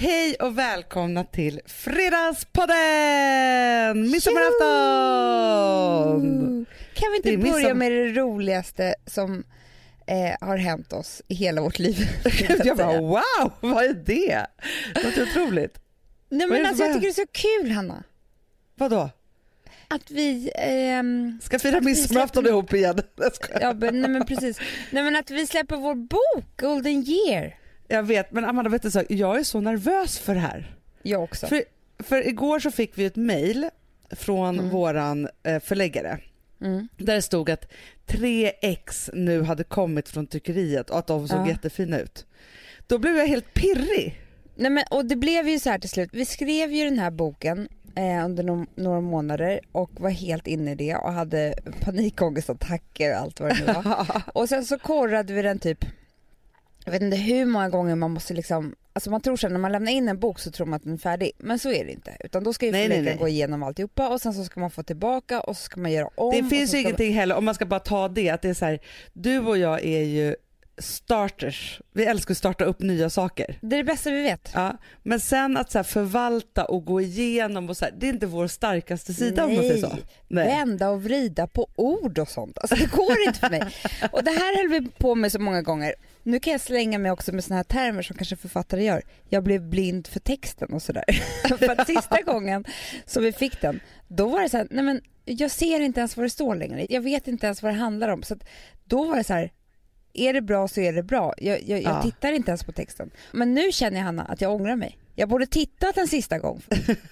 Hej och välkomna till Fredagspodden! Midsommarafton! Kan vi inte börja med det roligaste som har hänt oss i hela vårt liv? Jag bara, wow, vad är det? Det var otroligt. Nej, men alltså, jag tycker det är så kul, Hanna. Vadå? Att vi ska fira midsommarafton ihop igen. Ja, nej, men precis. Nej, men att vi släpper vår bok Golden Year. Jag vet, men Amanda, vet du så, jag är så nervös för det här. Jag också. För igår så fick vi ett mejl från våran förläggare. Där det stod att 3X nu hade kommit från tryckeriet och att de såg jättefina ut. Då blev jag helt pirrig. Nej, men, och det blev ju så här till slut. Vi skrev ju den här boken under några månader och var helt inne i det och hade panikångestattacker och allt vad det nu var. Och sen så korrade vi den typ, jag vet inte hur många gånger man måste liksom, alltså man tror sen när man lämnar in en bok så tror man att den är färdig, men så är det inte, utan då ska ju förläggaren gå igenom alltihopa och sen så ska man få tillbaka och så ska man göra om. Det finns ju ingenting heller, om man ska bara ta det, att det är så här, du och jag är ju starters. Vi älskar att starta upp nya saker. Det är det bästa vi vet. Ja, men sen att så här förvalta och gå igenom och så här, det är inte vår starkaste sida. Nej. Om man säger så. Nej. Vända och vrida på ord och sånt. Alltså det går inte för mig. Och det här höll vi på med så många gånger. Nu kan jag slänga mig också med såna här termer som kanske författare gör. Jag blev blind för texten och sådär. För att sista gången som vi fick den, då var det så här, nej men jag ser inte ens vad det står längre. Jag vet inte ens vad det handlar om. Så att då var det så här, är det bra så är det bra. Jag tittar inte ens på texten. Men nu känner jag, Hanna, att jag ångrar mig. Jag borde tittat en sista gång.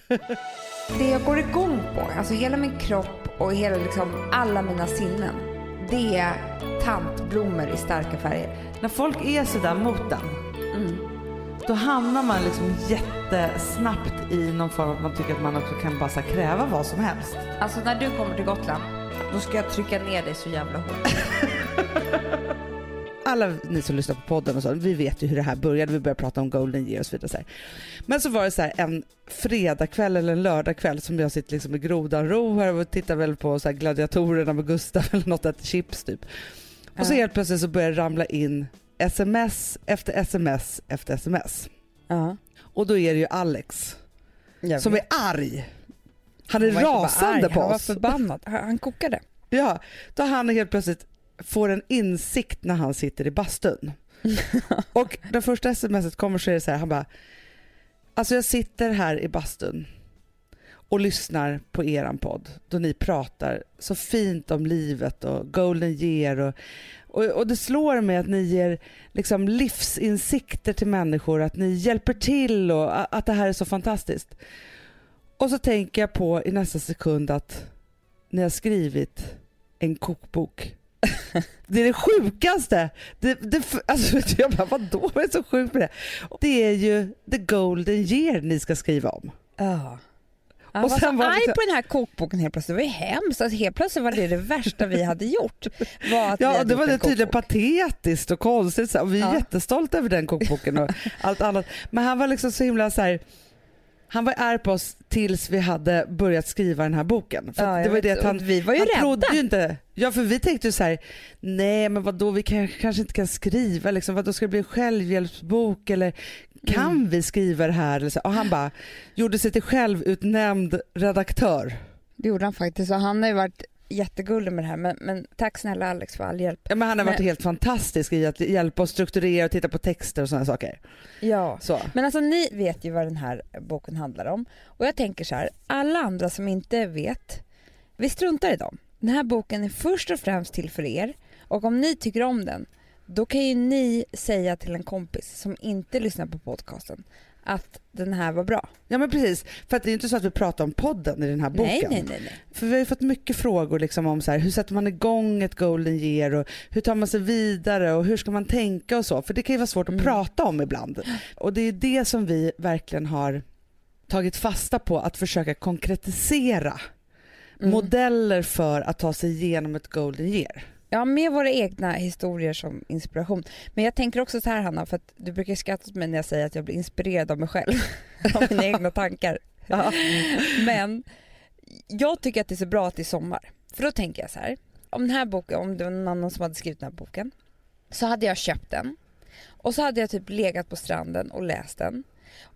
Det jag går igång på, alltså hela min kropp och hela liksom alla mina sinnen, det är tantblommor i starka färger. När folk är så där mot den, då hamnar man liksom jättesnabbt i någon form att man tycker att man också kan bara så kräva vad som helst. Alltså när du kommer till Gotland, då ska jag trycka ner dig så jävla hårt. Alla ni som lyssnar på podden och så, vi vet ju hur det här började. Vi började prata om Golden Year och så vidare. Så här. Men så var det så här en fredagkväll eller en lördagkväll som jag sitter liksom i Grodanro här och tittar väl på så här gladiatorerna med Gustav eller något, ett chips typ. Och så helt plötsligt så börjar det ramla in sms efter sms efter sms. Och då är det ju Alex som är arg. Han är rasande på oss. Han var förbannad. Han kokade. Ja, då han helt plötsligt får en insikt när han sitter i bastun. Och det första smset kommer så är det så här, han bara, alltså jag sitter här i bastun och lyssnar på eran podd då ni pratar så fint om livet och Golden Year och det slår mig att ni ger liksom livsinsikter till människor, att ni hjälper till och att det här är så fantastiskt. Och så tänker jag på i nästa sekund att ni har skrivit en kokbok. Det är det sjukaste. Alltså, jag bara, vadå? Vad är så sjukt med det? Det är ju The Golden Year ni ska skriva om. Han var så arg på den här kokboken helt plötsligt. Det var ju hemskt. Alltså, helt plötsligt var det värsta vi hade gjort. Det var det tydligen patetiskt och konstigt. Och vi är jättestolta över den kokboken och allt annat. Men han var liksom så himla så här, han var arg på oss tills vi hade börjat skriva den här boken. För det var det att vi var ju rädda. Trodde ju inte. Ja, för vi tänkte ju så här, nej men vadå, vi kanske inte kan skriva liksom, vadå, ska det bli en självhjälpsbok eller kan vi skriva det här eller så? Och han bara gjorde sig till självutnämnd redaktör. Det gjorde han faktiskt, och han har ju varit jättegullig med det här, men tack snälla Alex för all hjälp. Ja, men han har varit helt fantastisk i att hjälpa oss strukturera och titta på texter och sådana saker. Ja, så. Men alltså ni vet ju vad den här boken handlar om, och jag tänker så här, alla andra som inte vet, vi struntar i dem. Den här boken är först och främst till för er, och om ni tycker om den, då kan ju ni säga till en kompis som inte lyssnar på podcasten att den här var bra. Ja, men precis, för att det är inte så att vi pratar om podden i den här boken. Nej. För vi har ju fått mycket frågor liksom om så här, hur sätter man igång ett Golden Year och hur tar man sig vidare och hur ska man tänka och så, för det kan ju vara svårt att prata om ibland. Och det är det som vi verkligen har tagit fasta på, att försöka konkretisera modeller för att ta sig igenom ett Golden Year. Ja, med våra egna historier som inspiration. Men jag tänker också så här, Hanna, för att du brukar skratta åt mig när jag säger att jag blir inspirerad av mig själv. Av mina egna tankar. Ja. Men jag tycker att det är så bra att det är sommar. För då tänker jag så här, om den här boken, om det var någon annan som hade skrivit den här boken, så hade jag köpt den. Och så hade jag typ legat på stranden och läst den.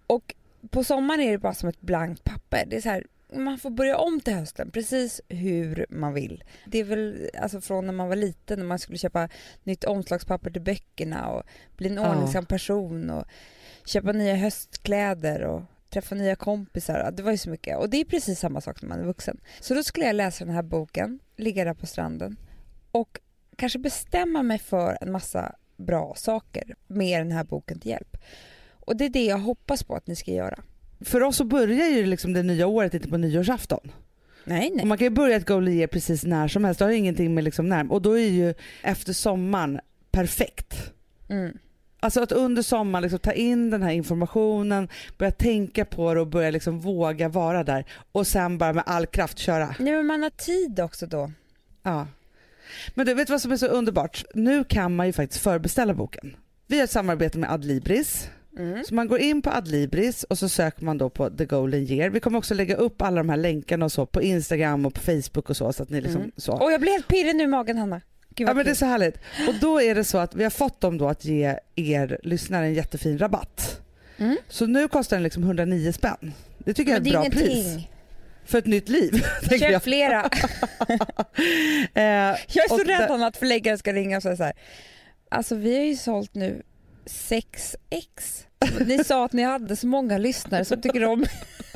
Och på sommaren är det bara som ett blankt papper. Det är så här, man får börja om till hösten precis hur man vill. Det är väl alltså från när man var liten, när man skulle köpa nytt omslagspapper till böckerna och bli en ordningsam person och köpa nya höstkläder och träffa nya kompisar. Det var ju så mycket. Och det är precis samma sak när man är vuxen. Så då skulle jag läsa den här boken, ligga där på stranden och kanske bestämma mig för en massa bra saker med den här boken till hjälp. Och det är det jag hoppas på att ni ska göra. För oss så börjar ju liksom det nya året inte på nyårsafton. Nej. Och man kan ju börja ett goal year precis när som helst. Det har ju ingenting med liksom när. Och då är ju efter sommaren perfekt. Alltså att under sommaren liksom ta in den här informationen, börja tänka på det och börja liksom våga vara där. Och sen bara med all kraft köra. Nej, men man har tid också då. Ja. Men du vet vad som är så underbart? Nu kan man ju faktiskt förbeställa boken. Vi har ett samarbete med Adlibris. Så man går in på Adlibris och så söker man då på The Golden Year. Vi kommer också lägga upp alla de här länkarna och så på Instagram och på Facebook och så att ni liksom så. Och jag blir helt pirrig nu i magen, Hanna. Ja, men det är så härligt. Och då är det så att vi har fått dem då att ge er lyssnare en jättefin rabatt. Så nu kostar den liksom 109 spänn. Det tycker jag är ett bra pris. För ett nytt liv. Köp flera. Jag är så rädd om att förläggaren ska ringa och säga så här. Alltså vi har ju sålt nu 6x. Ni sa att ni hade så många lyssnare som tycker om.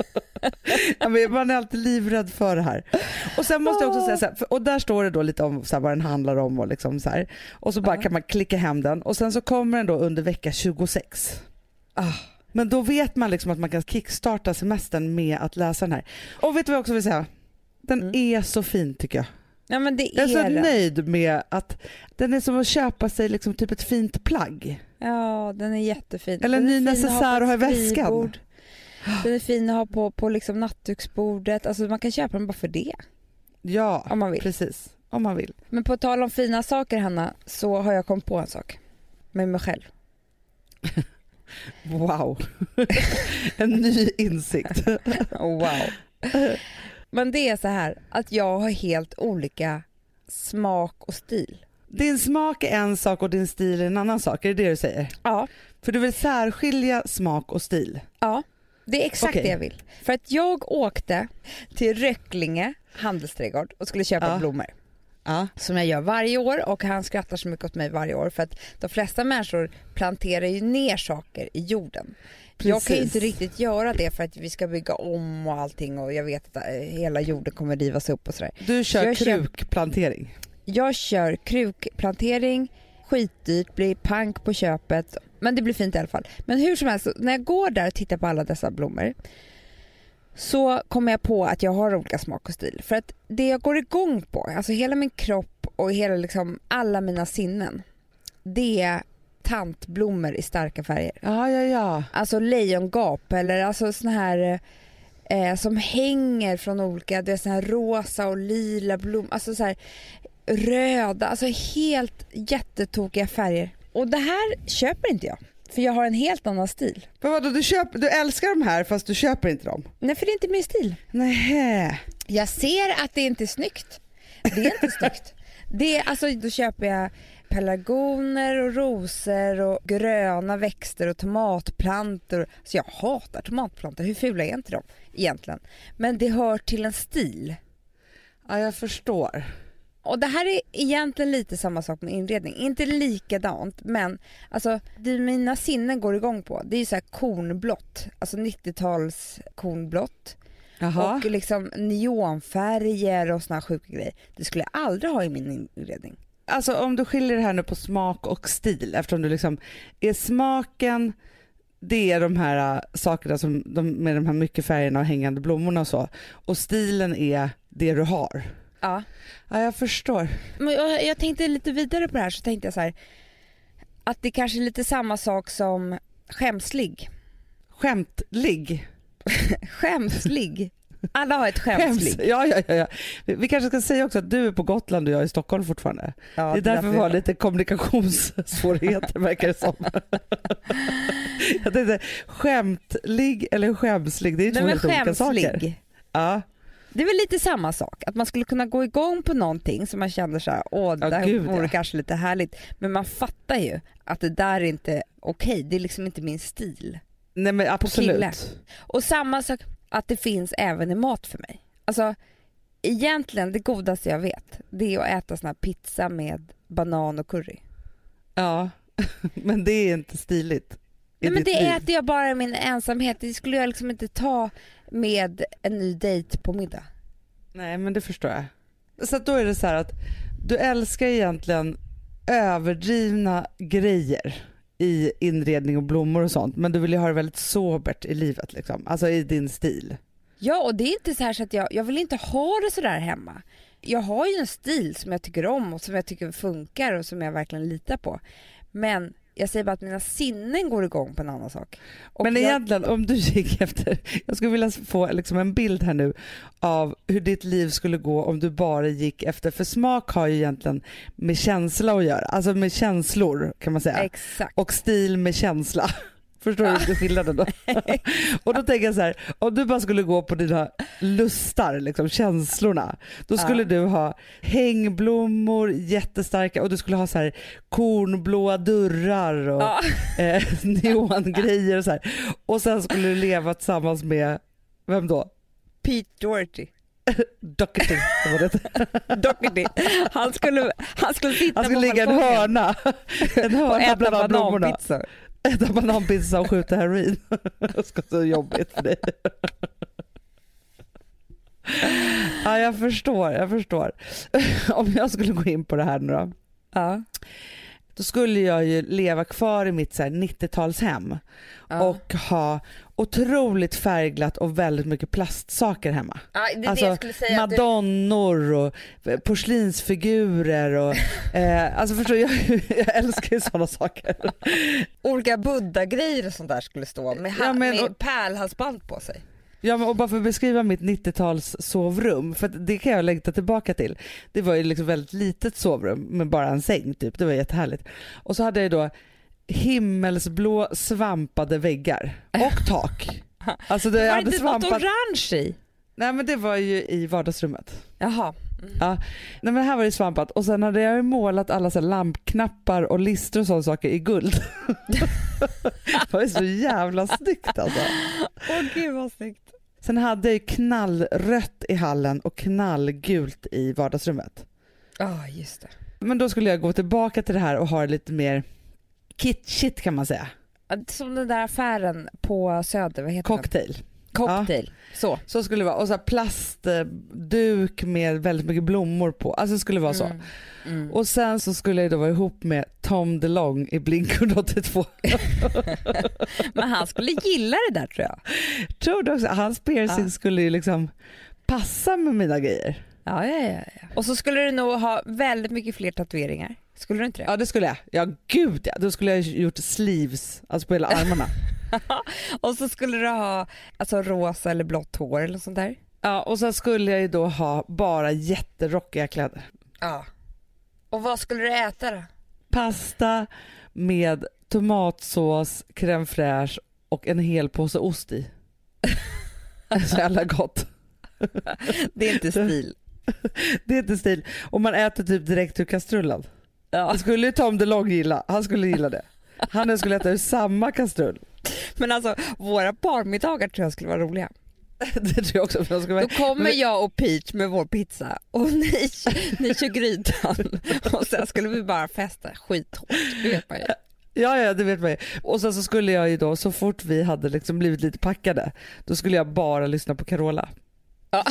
Ja, men man är alltid livrädd för det här. Och sen måste jag också säga så här, och där står det då lite om så här, vad den handlar om och liksom så här. Och så bara kan man klicka hem den och sen så kommer den då under vecka 26. Men då vet man liksom att man kan kickstarta semestern med att läsa den här. Och vet du vad jag också vill säga? Den är så fin tycker jag. Ja, men jag är så nöjd med att den är som att köpa sig liksom typ ett fint plagg. Ja, den är jättefin. Eller en ny necessär att ha i väskan. Den är fin att ha på liksom nattduksbordet. Alltså man kan köpa den bara för det. Ja, om man vill. Precis. Om man vill. Men på tal om fina saker, Hanna, så har jag kommit på en sak. Med mig själv. Wow. En ny insikt. Wow. Men det är så här att jag har helt olika smak och stil. Din smak är en sak och din stil är en annan sak, är det det du säger? Ja. För du vill särskilja smak och stil? Ja, det är exakt det jag vill. För att jag åkte till Röcklinge handelsträdgård och skulle köpa blommor. Som jag gör varje år, och han skrattar så mycket åt mig varje år för att de flesta människor planterar ju ner saker i jorden. Precis. Jag kan ju inte riktigt göra det för att vi ska bygga om och allting, och jag vet att hela jorden kommer rivas upp och sådär. Du kör krukplantering? Jag kör krukplantering, skitdyrt, blir pank på köpet, men det blir fint i alla fall. Men hur som helst, när jag går där och tittar på alla dessa blommor så kommer jag på att jag har olika smak och stil. För att det jag går igång på, alltså hela min kropp och hela liksom alla mina sinnen, det är tantblommor i starka färger. Ja. Alltså lejongap eller alltså såna här som hänger från olika, det är såna här rosa och lila blommor, alltså så här röda, alltså helt jättetokiga färger. Och det här köper inte jag. För jag har en helt annan stil. Men vadå, du älskar de här fast du köper inte dem? Nej, för det är inte min stil. Nej. Jag ser att det inte är snyggt. Det är inte snyggt. Det är, alltså, då köper jag pelargoner och rosor och gröna växter och tomatplantor. Så jag hatar tomatplantor. Hur fula är inte de egentligen? Men det hör till en stil. Ja, jag förstår. Och det här är egentligen lite samma sak med inredning. Inte likadant, men alltså, det mina sinnen går igång på, det är ju så här kornblått. Alltså 90-tals kornblått. Jaha. Och liksom neonfärger och såna här sjuka grejer. Det skulle jag aldrig ha i min inredning. Alltså om du skiljer det här nu på smak och stil, eftersom du liksom är smaken, det är de här sakerna som med de här mycket färgerna och hängande blommorna och så. Och stilen är det du har. Ja, jag förstår. Men jag tänkte lite vidare på det här, så tänkte jag så här, att det kanske är lite samma sak som skämslig. Skämtlig? Skämslig. Alla har ett skämslig. Ja. Vi kanske ska säga också att du är på Gotland och jag är i Stockholm fortfarande. Ja, det är därför vi har lite kommunikationssvårigheter, verkar det som. Jag tänkte, skämtlig eller skämslig, det är två helt olika saker. Ja. Det är väl lite samma sak, att man skulle kunna gå igång på någonting som man känner så här, det här vore kanske lite härligt, men man fattar ju att det där är inte okej. Det är liksom inte min stil. Nej men Kille. absolut. Och samma sak att det finns även i mat för mig. Alltså egentligen det godaste jag vet, det är att äta sån här pizza med banan och curry. Ja, men det är inte stiligt. Nej, men det äter jag bara i min ensamhet. Det skulle jag liksom inte ta med en ny dejt på middag. Nej, men det förstår jag. Så att då är det så här att du älskar egentligen överdrivna grejer i inredning och blommor och sånt, men du vill ju ha det väldigt sobert i livet liksom. Alltså i din stil. Ja, och det är inte så här så att jag vill inte ha det så där hemma. Jag har ju en stil som jag tycker om och som jag tycker funkar och som jag verkligen litar på. Men jag säger bara att mina sinnen går igång på en annan sak. Och men egentligen om du gick efter, jag skulle vilja få liksom en bild här nu av hur ditt liv skulle gå om du bara gick efter, för smak har ju egentligen med känsla att göra, alltså med känslor kan man säga. Exakt. Och stil med känsla. Förstår du inte skillnaden då? Och då tänker jag så här, om du bara skulle gå på dina lustar, liksom känslorna, då skulle du ha hängblommor jättestarka och du skulle ha så här kornblåa dörrar och neongrejer och så här. Och sen skulle du leva tillsammans med, vem då? Pete Doherty. Doherty, vad det Doherty. Han skulle sitta han skulle ligga en hörna och äta bland blommorna. bananpizza. Äta bananpizza och skjuta heroin. Det ska så jobbigt för dig. Ja, jag förstår. Om jag skulle gå in på det här nu då. Ja. Då skulle jag ju leva kvar i mitt så här 90-talshem och ha otroligt färgglatt och väldigt mycket plastsaker hemma. Ja, det är alltså det jag skulle säga madonnor och porslinsfigurer och alltså förstår jag älskar ju sådana saker. Olika buddha-grejer och sånt där skulle stå med pärlhalsband på sig. Ja, men och bara för att beskriva mitt 90-tals sovrum, för det kan jag längta tillbaka till. Det var ju liksom väldigt litet sovrum med bara en säng typ, det var jättehärligt. Och så hade jag då himmelsblå svampade väggar och tak. Alltså det var hade inte något orange i? Nej, men det var ju i vardagsrummet. Jaha. Ja. Nej, men här var det svampat och sen hade jag ju målat alla så här lampknappar och lister och sådana saker i guld. Det var ju så jävla snyggt alltså. Åh gud vad snyggt. Sen hade jag ju knallrött i hallen och knallgult i vardagsrummet. Ja, just det. Men då skulle jag gå tillbaka till det här och ha det lite mer kitschigt kan man säga. Som den där affären på Söder, vad heter Cocktail. Cocktail. Ja. Så skulle det vara. Och så här plastduk med väldigt mycket blommor på. Alltså det skulle vara så. Och sen så skulle jag då vara ihop med Tom DeLonge i Blink-182. Men han skulle gilla det där tror jag. Tror du också? Hans piercing skulle ju liksom passa med mina grejer. Ja. Och så skulle du nog ha väldigt mycket fler tatueringar. Skulle du inte det? Ja, det skulle jag. Ja, gud ja. Då skulle jag gjort sleeves, alltså på hela armarna. Och så skulle du ha alltså rosa eller blått hår eller sånt där. Ja, och så skulle jag ju då ha bara jätterockiga kläder. Ja. Och vad skulle du äta då? Pasta med tomatsås, crème fraîche och en hel påse ost i. Så jävla gott. Det är inte stil. Det är inte stil. Och man äter typ direkt ur kastrullen. Ja. Det skulle ju Tom DeLonge gilla. Han skulle gilla det. Han skulle äta ur samma kastrull. Men alltså, våra parmiddagar tror jag skulle vara roliga. Det tror jag också. Då kommer jag och Peach med vår pizza och ni kör grytan. Och sen skulle vi bara festa skithårt, det vet man ju. Ja, det vet man ju. Och sen så skulle jag ju då, så fort vi hade liksom blivit lite packade, då skulle jag bara lyssna på Carola. Ja.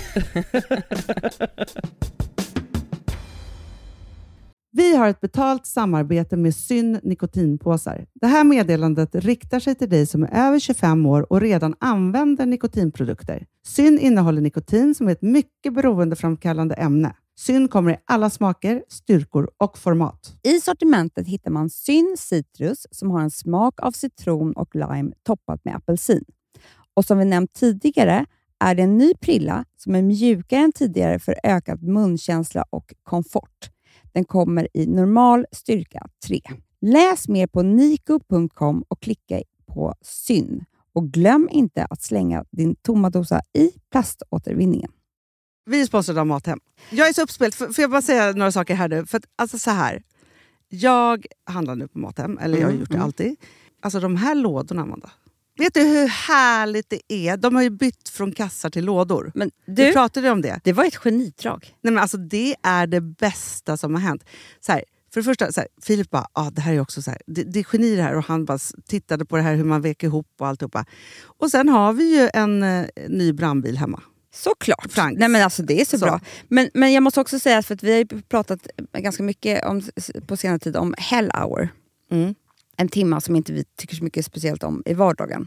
Vi har ett betalt samarbete med Syn nikotinpåsar. Det här meddelandet riktar sig till dig som är över 25 år och redan använder nikotinprodukter. Syn innehåller nikotin som är ett mycket beroendeframkallande ämne. Syn kommer i alla smaker, styrkor och format. I sortimentet hittar man Syn Citrus som har en smak av citron och lime toppat med apelsin. Och som vi nämnt tidigare är det en ny prilla som är mjukare än tidigare för ökad munkänsla och komfort. Den kommer i normal styrka 3. Läs mer på niko.com och klicka på Syn. Och glöm inte att slänga din tomma dosa i plaståtervinningen. Vi är sponsrade av Mathem. Jag är så uppspelt. Får jag bara säga några saker här nu? För att, alltså så här. Jag handlar nu på Mathem. Eller jag har gjort det alltid. Alltså de här lådorna, Amanda. Vet du hur härligt det är? De har ju bytt från kassar till lådor. Men Vi pratade om det. det var ett genidrag. Nej, men alltså, det är det bästa som har hänt. Så här, för det första, så här, Filip bara, det här är också så här, det är geni det här. Och han bara tittade på det här hur man vek ihop och alltihopa. Och sen har vi ju en ny brandbil hemma. Såklart. Franks. Nej men alltså det är så bra. Men jag måste också säga, för att vi har ju pratat ganska mycket på senare tid om Hell Hour. En timma som inte vi tycker så mycket speciellt om i vardagen.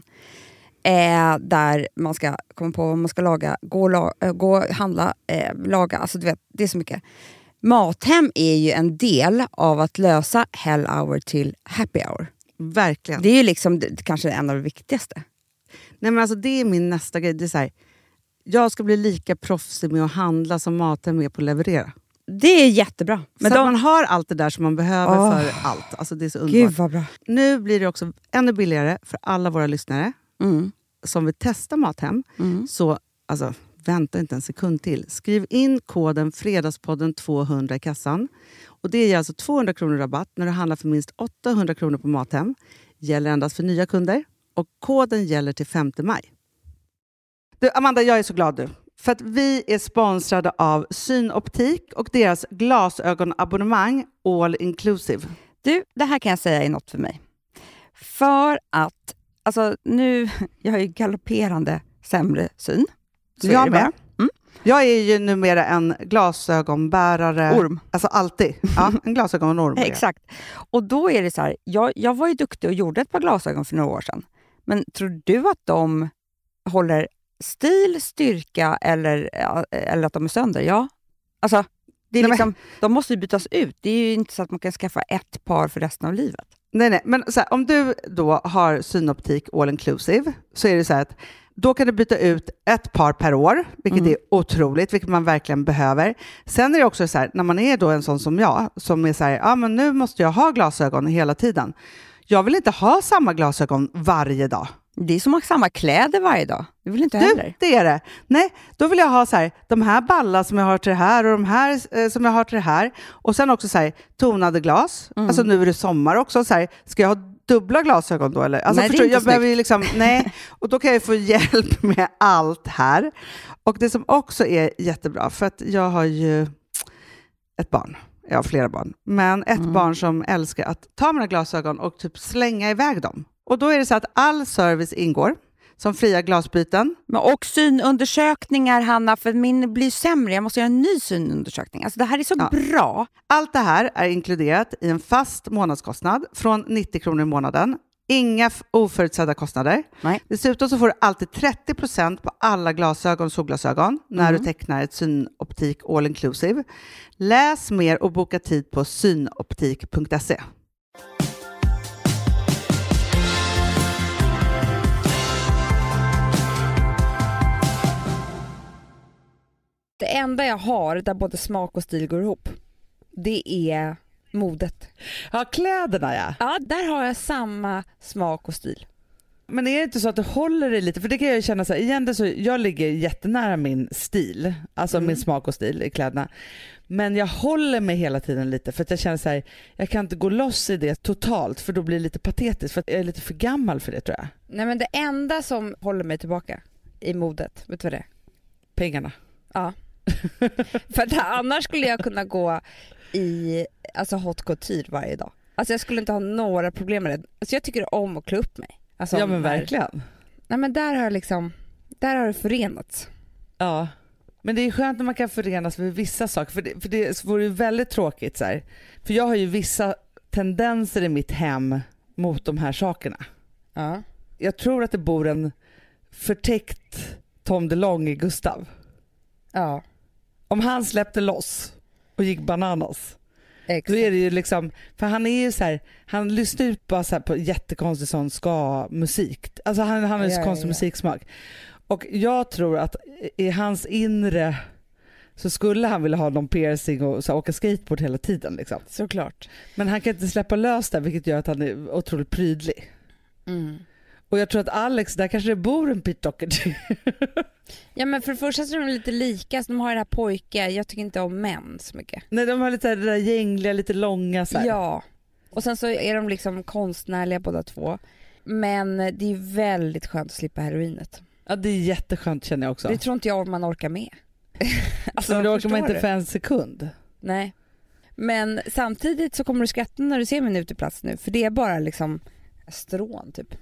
Där man ska komma på vad man ska laga, gå handla, laga, alltså du vet, det är så mycket. Mathem är ju en del av att lösa Hell Hour till Happy Hour. Verkligen. Det är ju liksom kanske en av det viktigaste. Nej, men alltså, det är min nästa grej. Det är så här, jag ska bli lika proffsig med att handla som Mathem är på att leverera. Det är jättebra. Men så att man har allt det där som man behöver för allt. Alltså, det är så underbart. Gud vad bra. Nu blir det också ännu billigare för alla våra lyssnare som vill testa Mathem. Så alltså, vänta inte en sekund till. Skriv in koden Fredagspodden 200 i kassan. Och det ger alltså 200 kronor rabatt när du handlar för minst 800 kronor på Mathem. Gäller endast för nya kunder. Och koden gäller till 5 maj. Du, Amanda, jag är så glad nu. För att vi är sponsrade av Synoptik och deras glasögonabonnemang All Inclusive. Du, det här kan jag säga är något för mig. För att, alltså nu, jag har ju galopperande sämre syn. Så jag är det med. bara. Jag är ju numera en glasögonbärare. Orm. Alltså alltid. Ja, en glasögonorm. Exakt. Och då är det så här, jag var ju duktig och gjorde ett par glasögon för några år sedan. Men tror du att de håller stil, styrka eller att de är sönder? Ja. Alltså, det är liksom, de måste ju bytas ut. Det är ju inte så att man kan skaffa ett par för resten av livet. Nej. Men så här, om du då har Synoptik All Inclusive så är det så här att då kan du byta ut ett par per år, vilket är otroligt, vilket man verkligen behöver. Sen är det också så här, när man är då en sån som jag, som är så här, men nu måste jag ha glasögon hela tiden. Jag vill inte ha samma glasögon varje dag. Det är som att ha samma kläder varje dag. Det vill inte heller. Det är det. Nej, då vill jag ha så här, de här ballar som jag har till det här och de här som jag har till det här. Och sen också så här, tonade glas. Alltså nu är det sommar också. Så här, ska jag ha dubbla glasögon då? Eller? Alltså, nej, förstår, jag behöver ju liksom, nej. Och då kan jag få hjälp med allt här. Och det som också är jättebra, för att jag har ju ett barn. Jag har flera barn. Men ett barn som älskar att ta mina glasögon och typ slänga iväg dem. Och då är det så att all service ingår, som fria glasbyten. Och synundersökningar, Hanna, för min blir sämre. Jag måste göra en ny synundersökning. Alltså det här är så bra. Allt det här är inkluderat i en fast månadskostnad från 90 kronor i månaden. Inga oförutsedda kostnader. Nej. Dessutom så får du alltid 30% på alla glasögon och solglasögon när du tecknar ett Synoptik All Inclusive. Läs mer och boka tid på synoptik.se. Det enda jag har där både smak och stil går ihop, det är modet. Ja, kläderna ja. Ja, där har jag samma smak och stil. Men är det inte så att du håller dig lite? För det kan jag känna så här, igen, så jag ligger jättenära min stil, alltså min smak och stil i kläderna. Men jag håller mig hela tiden lite för att jag känner så här, jag kan inte gå loss i det totalt för då blir det lite patetiskt för att jag är lite för gammal för det, tror jag. Nej, men det enda som håller mig tillbaka i modet, vet du vad det är? Pengarna. Ja. För att annars skulle jag kunna gå i haute couture varje dag. Alltså jag skulle inte ha några problem med det. Alltså jag tycker om att klä upp mig. Alltså, ja men verkligen. Nej men där har det förenats. Ja. Men det är skönt när man kan förenas med vissa saker. För det vore ju väldigt tråkigt så här. För jag har ju vissa tendenser i mitt hem mot de här sakerna. Ja. Jag tror att det bor en förtäckt Tom DeLonge i Gustav. Ja. Om han släppte loss och gick bananas. Exakt. Då är det ju liksom, för han är ju så här, han lyssnar ut bara så här på jättekonstig sån ska-musik. Alltså han har ju så konstig musiksmak. Och jag tror att i hans inre så skulle han vilja ha någon piercing och så åka skateboard hela tiden liksom. Såklart. Men han kan inte släppa lös det, vilket gör att han är otroligt prydlig. Mm. Och jag tror att Alex, där kanske det bor en Pete Doherty. Ja men för det första så är de lite lika, så de har det här pojkar. Jag tycker inte om män så mycket. Nej, de har lite det där gängliga, lite långa så här. Ja. Och sen så är de liksom konstnärliga båda två. Men det är väldigt skönt att slippa heroinet. Ja, det är jätteskönt känner jag också. Det tror inte jag man orkar med. Alltså, det orkar man inte för en sekund. Nej. Men samtidigt så kommer du skratta när du ser min uteplats nu. För det är bara liksom strån typ.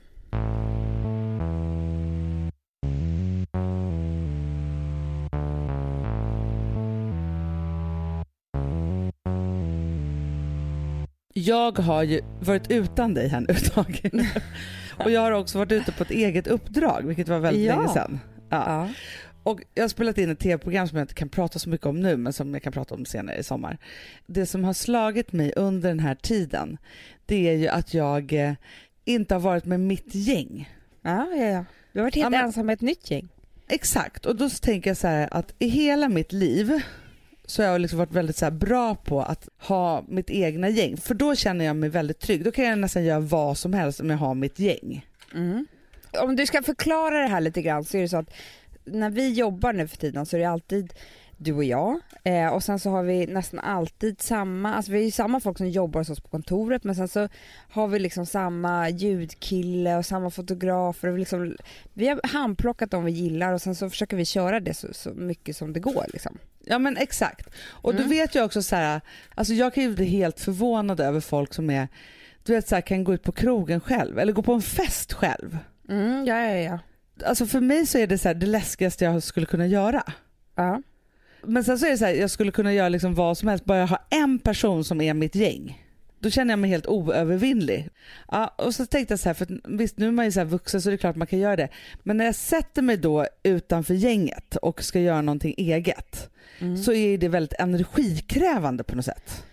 Jag har ju varit utan dig här nu ett tag. Och jag har också varit ute på ett eget uppdrag, vilket var väldigt länge sedan. Ja. Och jag har spelat in ett tv-program som jag inte kan prata så mycket om nu, men som jag kan prata om senare i sommar. Det som har slagit mig under den här tiden, det är ju att jag inte har varit med mitt gäng. Ja. Du har varit helt ensam med ett nytt gäng. Exakt, och då tänker jag så här att i hela mitt liv så har jag liksom varit väldigt så här bra på att ha mitt egna gäng. För då känner jag mig väldigt trygg. Då kan jag nästan göra vad som helst om jag har mitt gäng. Mm. Om du ska förklara det här lite grann så är det så att när vi jobbar nu för tiden så är det alltid du och jag. Och sen så har vi nästan alltid samma, alltså vi är ju samma folk som jobbar hos oss på kontoret, men sen så har vi liksom samma ljudkille och samma fotografer. Och vi har handplockat dem vi gillar och sen så försöker vi köra det så mycket som det går liksom. Ja men exakt. Och du vet ju också så här, alltså jag kan ju bli helt förvånad över folk som är, du vet så här, kan gå ut på krogen själv eller gå på en fest själv. Ja. Alltså för mig så är det så här, det läskigaste jag skulle kunna göra. Ja. Men sen så är det så här, jag skulle kunna göra liksom vad som helst, bara jag har en person som är mitt gäng. Då känner jag mig helt oövervinnlig. Ja, och så tänkte jag så här, för visst nu är man ju så här vuxen så är det klart man kan göra det. Men när jag sätter mig då utanför gänget och ska göra någonting eget så är det väldigt energikrävande på något sätt.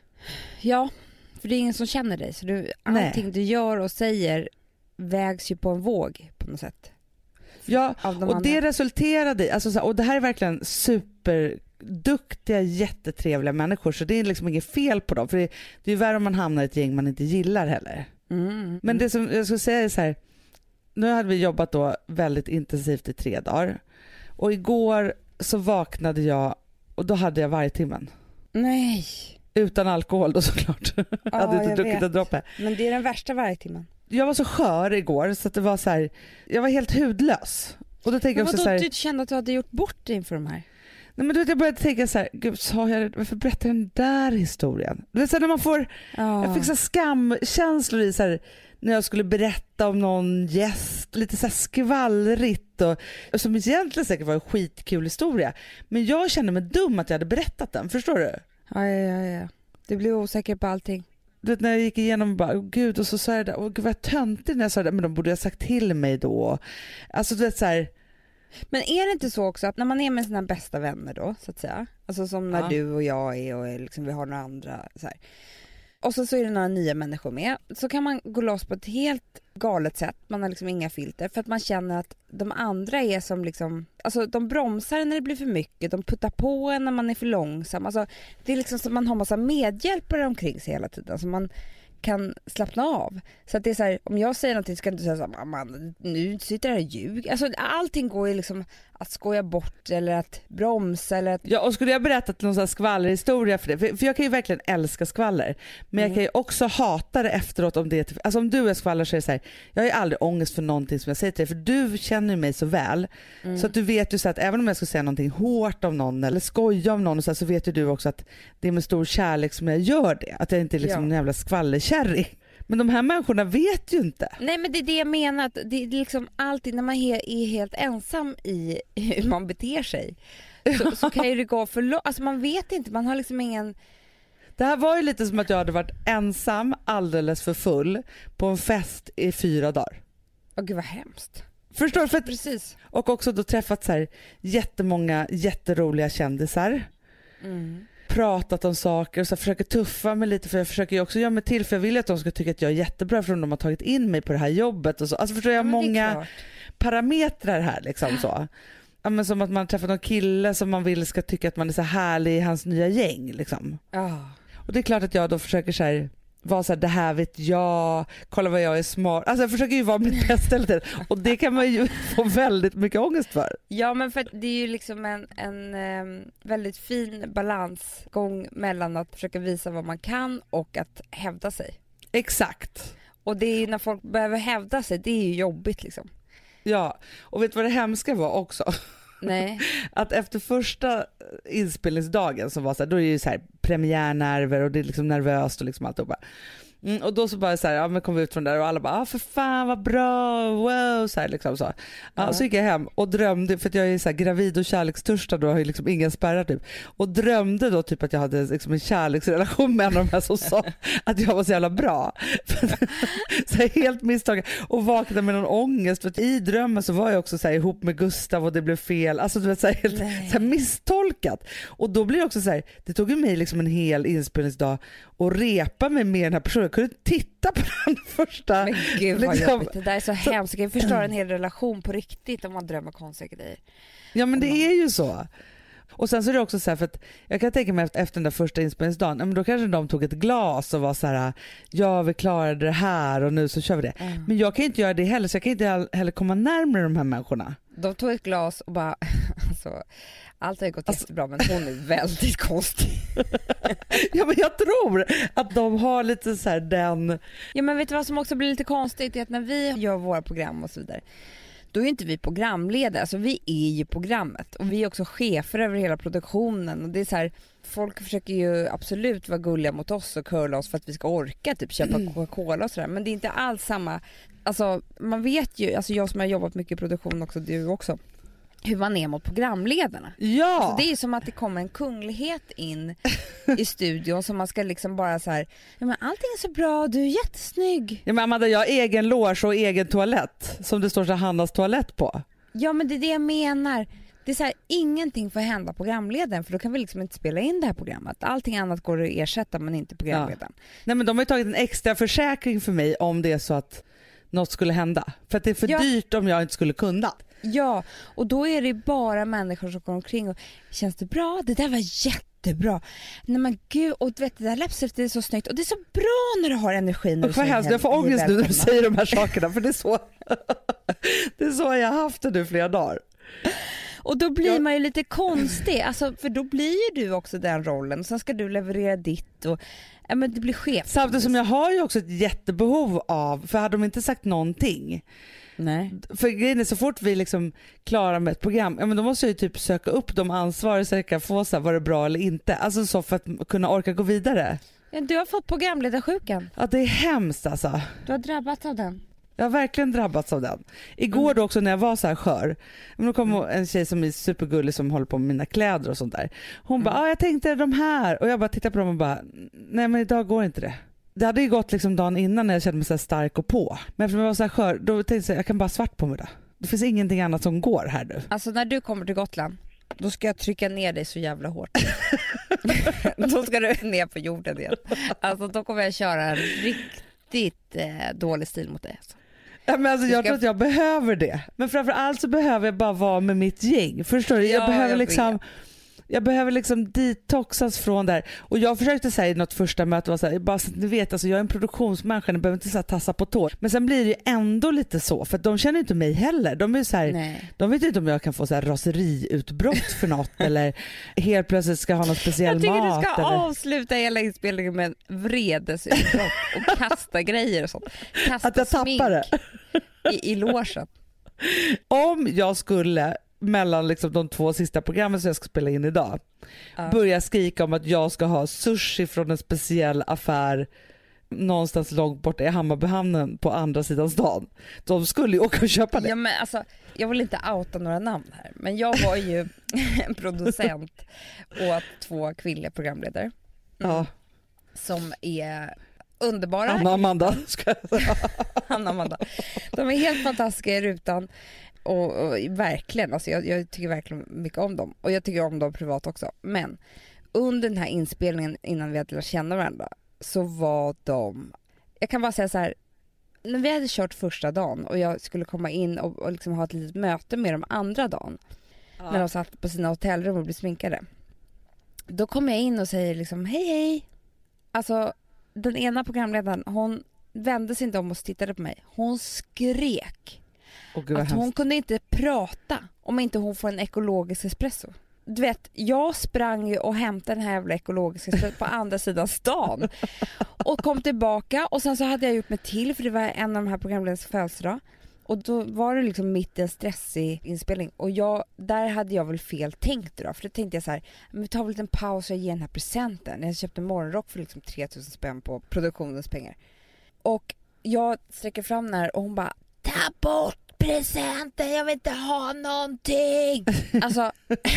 Ja, för det är ingen som känner dig. Så allting du gör och säger vägs ju på en våg på något sätt. Ja, och det resulterade i, alltså så här, och det här är verkligen superduktiga, jättetrevliga människor, så det är liksom inget fel på dem, för det är ju värre om man hamnar i ett gäng man inte gillar heller. Men det som jag skulle säga är så här, nu hade vi jobbat då väldigt intensivt i 3 dagar och igår så vaknade jag och då hade jag varje timmen. Nej. Utan alkohol då såklart. Jag hade inte druckit en droppe. Men det är den värsta varje timmen. Jag var så skör igår så att det var så här, jag var helt hudlös. Och då tänkte jag också så här, du kände att du hade gjort bort dig inför de här? Nej men du vet, jag började tänka så här, gud, varför berättar den där historien? Du vet så här, när man får, jag fick så skamkänslor i så här, när jag skulle berätta om någon gäst, lite så här skvallrigt och som egentligen säkert var en skitkul historia. Men jag kände mig dum att jag hade berättat den, förstår du? Ja. Du blev osäker på allting. Du vet när jag gick igenom bara, gud, och så sa jag det, gud vad töntigt när jag sa det, men de borde ha sagt till mig då. Alltså du vet så här. Men är det inte så också att när man är med sina bästa vänner då, så att säga, alltså som när du och jag är och liksom, vi har några andra så här. Och så är det några nya människor med, så kan man gå loss på ett helt galet sätt. Man har liksom inga filter för att man känner att de andra är som liksom, alltså de bromsar när det blir för mycket, de puttar på en när man är för långsam. Alltså det är liksom som man har massa medhjälpare omkring sig hela tiden som man kan slappna av. Så att det är så här, om jag säger någonting så kan du säga så här, man, nu sitter jag och ljug. Alltså allting går ju liksom att skoja bort eller att bromsa eller att... Ja, och skulle jag berättat någon sån här skvallerhistoria för det, för jag kan ju verkligen älska skvaller, men jag kan ju också hata det efteråt om det, alltså om du är skvaller så är det så här, jag har ju aldrig ångest för någonting som jag säger till dig, för du känner mig så väl så att du vet ju så att även om jag ska säga någonting hårt om någon eller skoja om någon så vet ju du också att det är med stor kärlek som jag gör det, att jag inte är liksom en jävla skvallerkärring. Men de här människorna vet ju inte. Nej, men det är det jag menar, att det är liksom alltid när man är helt ensam i hur man beter sig så kan ju det gå för långt. Alltså man vet inte, man har liksom ingen... Det här var ju lite som att jag hade varit ensam alldeles för full på en fest i 4 dagar. Åh gud vad hemskt. Förstår du? För att, precis. Och också då träffat så här jättemånga jätteroliga kändisar. Pratat om saker och så försöker tuffa mig lite, för jag försöker ju också göra mig till, för jag vill att de ska tycka att jag är jättebra för de har tagit in mig på det här jobbet och så. Alltså förstår jag, många parametrar här liksom så. Ja, men som att man träffar någon kille som man vill ska tycka att man är så härlig i hans nya gäng liksom. Och det är klart att jag då försöker så här vara så här, det här vet jag, kolla vad jag är smart. Alltså jag försöker ju vara mitt bästa hela tiden. Och det kan man ju få väldigt mycket ångest för. Ja, men för det är ju liksom en väldigt fin balansgång mellan att försöka visa vad man kan och att hävda sig. Exakt. Och det är när folk behöver hävda sig, det är ju jobbigt liksom. Ja, och vet du vad det hemska var också? Nej. Att efter första inspelningsdagen som var så här, då är det ju så här premiärnerver och det är liksom nervöst och liksom alltihopa. Och då så bara så här, ja men kom vi ut från där och alla bara, för fan vad bra, wow, så här liksom så. Ja, så gick jag hem och drömde, för att jag är så här gravid och kärlekstörstad och har ju liksom ingen spärrar typ. Och drömde då typ att jag hade liksom en kärleksrelation med en av de här som sa att jag var så jävla bra. Så här, helt misstag. Och vaknade med någon ångest, för att i drömmen så var jag också så här ihop med Gustav och det blev fel. Alltså du vet så här, helt så här misstolkat. Och då blir det också så här, det tog ju mig liksom en hel inspelningsdag och repa mig med den här personen. Jag kunde titta på den första. Men gud vad liksom, jobbigt. Det där är så hemskt. Jag förstår en hel relation på riktigt om man drömmer konstiga grejer. Ja men det är ju så. Och sen så är det också så här, för att jag kan tänka mig efter den där första inspelningsdagen, men då kanske de tog ett glas och var så här, ja vi klarade det här och nu så kör vi det. Men jag kan inte göra det heller, så jag kan inte heller komma närmare de här människorna. De tog ett glas och bara, alltså, allt har gått jättebra men hon är väldigt konstig. Ja men jag tror att de har lite så här den... Ja men vet du vad som också blir lite konstigt är att när vi gör våra program och så vidare, då är inte vi programledare, alltså vi är ju programmet och vi är också chefer över hela produktionen och det är så här, folk försöker ju absolut vara gulliga mot oss och curla oss för att vi ska orka typ köpa Coca-Cola och sådär, men det är inte alls samma, alltså man vet ju, alltså jag som har jobbat mycket i produktion också, du också, hur man är mot programledarna. Ja. Alltså det är som att det kommer en kunglighet in i studion som man ska liksom bara så här, ja men allting är så bra, du är jättesnygg. Ja men Amanda, jag har egen loge och egen toalett som det står så Hannas toalett på. Ja men det är det jag menar. Det är så här, ingenting får hända programledaren för då kan vi liksom inte spela in det här programmet. Allting annat går att ersätta men inte programledaren. Ja. Nej men de har ju tagit en extra försäkring för mig om det är så att något skulle hända. För att det är för dyrt om jag inte skulle kunna. Ja, och då är det bara människor som går omkring och känns det bra? Det där var jättebra. Nej men gud, och du vet det där läppstiftet är så snyggt och det är så bra när du har energi. När du hemskt, jag får ångest nu när du säger de här sakerna för det är så det är så jag har haft det nu flera dagar. Och då blir man ju lite konstig, alltså, för då blir ju du också den rollen och sen ska du leverera ditt och ja, men det blir skevt. Samtidigt som jag har ju också ett jättebehov av, för hade de inte sagt någonting. Nej. För grejen är, så fort vi liksom klarar med ett program, ja men då måste jag ju typ söka upp de ansvariga så jag kan få så här, var det bra eller inte. Alltså så för att kunna orka gå vidare. Ja, du har fått programledarsjukan. Ja det är hemskt alltså. Du har drabbats av den. Jag har verkligen drabbats av den. Igår då också när jag var så här skör, men då kom en tjej som är supergullig som håller på med mina kläder och sånt där. Hon bara, jag tänkte de här. Och jag bara tittar på dem och bara, nej men idag går inte det. Det hade ju gått liksom dagen innan när jag kände mig så här stark och på. Men eftersom jag var så här skör, då tänkte jag kan bara svart på mig då. Det finns ingenting annat som går här nu. Alltså när du kommer till Gotland, då ska jag trycka ner dig så jävla hårt. Då ska du ner på jorden igen. Alltså då kommer jag köra en riktigt dålig stil mot dig. Alltså. Ja, men alltså, jag tror att jag behöver det. Men framförallt så behöver jag bara vara med mitt gäng. Förstår du? Jag behöver liksom detoxas från där. Och jag försökte säga i något första möte, var så här, bara så att ni vet, alltså, jag är en produktionsmänniska, ni behöver inte så här, tassa på tår. Men sen blir det ju ändå lite så, för att de känner inte mig heller. De är så här, de vet inte om jag kan få så här raseriutbrott för något eller helt plötsligt ska ha någon speciell mat. Jag tycker du ska eller... avsluta hela inspelningen med vredesutbrott och kasta grejer och sånt. Kasta att jag tappar det i logen. Om jag skulle mellan liksom de 2 sista programmen som jag ska spela in idag börja skrika om att jag ska ha sushi från en speciell affär någonstans långt bort i Hammarbyhamnen på andra sidan stan. De skulle ju åka och köpa det. Ja, men alltså, jag vill inte outa några namn här, men jag var ju en producent och 2 kvinnliga programledare som är underbara. Anna Amanda. Anna Amanda. De är helt fantastiska i rutan. Och verkligen, alltså jag tycker verkligen mycket om dem. Och jag tycker om dem privat också. Men under den här inspelningen innan vi hade lärt känna varandra så var de... Jag kan bara säga så här, när vi hade kört första dagen och jag skulle komma in och liksom ha ett litet möte med dem andra dagen. När de satt på sina hotellrum och blev sminkade. Då kom jag in och säger liksom, hej. Alltså den ena programledaren, hon vände sig inte om och tittade på mig. Hon skrek. Att hon kunde inte prata om inte hon får en ekologisk espresso. du vet, jag sprang ju och hämtade den här jävla ekologiska stödet på andra sidan stan och kom tillbaka, och sen så hade jag gjort mig till, för det var en av de här programledarnas födelsedag. Och då var det liksom mitt i en stressig inspelning. Och där hade jag väl fel tänkt då. För då tänkte jag så här, men vi tar väl en liten paus och ger den här presenten. Jag köpte en morgonrock för liksom 3000 spänn på produktionens pengar. Och jag sträcker fram när och hon bara, ta bort presenten, jag vill inte ha någonting. Alltså,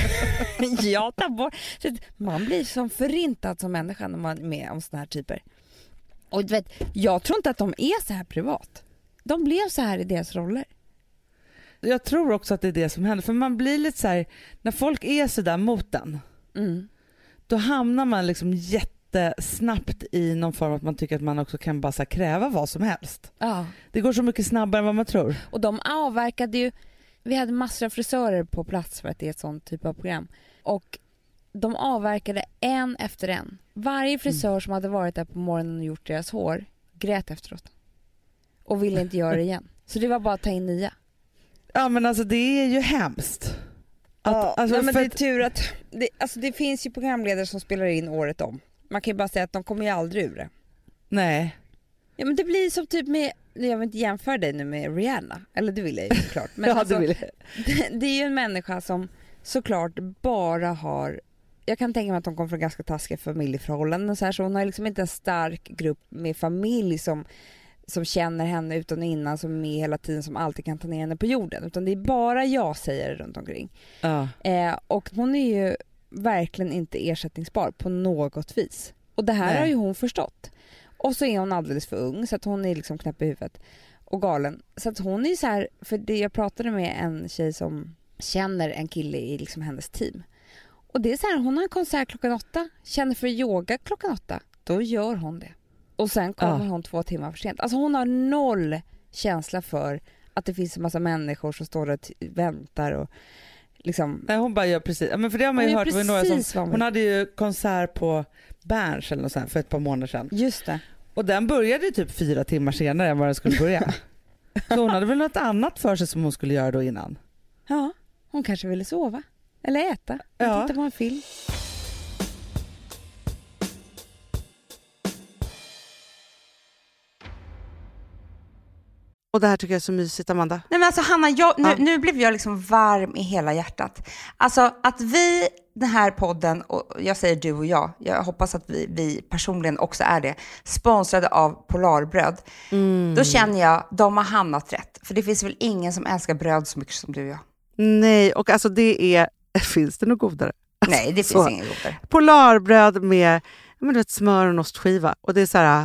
jag tar bort. Så man blir som förintad som människa när man är med om såna här typer. Och du vet, jag tror inte att de är så här privat. De blev så här i deras roller. Jag tror också att det är det som händer. För man blir lite så här, när folk är så där mot den, då hamnar man liksom jättesnabbt i någon form att man tycker att man också kan bara så här kräva vad som helst. Ja. Det går så mycket snabbare än vad man tror. Och de avverkade ju, vi hade massor av frisörer på plats för att det är ett sånt typ av program. Och de avverkade en efter en. Varje frisör som hade varit där på morgonen och gjort deras hår grät efteråt. Och ville inte göra det igen. Så det var bara att ta in nya. Ja, men alltså det är ju hemskt. Men det är tur att det finns ju programledare som spelar in året om. Man kan ju bara säga att de kommer ju aldrig ur det. Nej. Ja, men det blir som typ med, jag vill inte jämföra dig nu med Rihanna. Eller det vill jag ju såklart. Men ja, alltså, det vill det är ju en människa som såklart bara har, jag kan tänka mig att de kommer från ganska taskiga familjeförhållanden och så här, så hon har liksom inte en stark grupp med familj som känner henne utan och innan, som är med hela tiden, som alltid kan ta ner henne på jorden, utan det är bara jag säger runt omkring. Och hon är ju verkligen inte ersättningsbar på något vis, och det här har ju hon förstått. Och så är hon alldeles för ung, så att hon är liksom knäpp i huvudet och galen, så att hon är så här, för det, jag pratade med en tjej som känner en kille i liksom hennes team, och det är så här, hon har en konsert klockan 8, känner för yoga klockan 8, då gör hon det. Och sen kommer hon 2 timmar för sent. Alltså hon har 0 känsla för att det finns en massa människor som står och väntar och liksom. Nej, hon bara gör precis. Ja, men för det har man ju hört. Det var några som, hon hade ju konsert på Berns eller något sånt för ett par månader sedan. Just det. Och den började typ 4 timmar senare än vad den skulle börja. Så hon hade väl något annat för sig som hon skulle göra då innan. Ja, hon kanske ville sova. Eller äta. Titta på en film. Och det här tycker jag är så mysigt, Amanda. Nej men alltså Hanna, nu blev jag liksom varm i hela hjärtat. Alltså att vi, den här podden, och jag säger du och jag hoppas att vi personligen också är det, sponsrade av Polarbröd. Då känner jag, de har hamnat rätt. För det finns väl ingen som älskar bröd så mycket som du och jag. Nej, och alltså det är, finns det något godare? Nej, det finns inget godare. Polarbröd med smör och ostskiva. Och det är så här,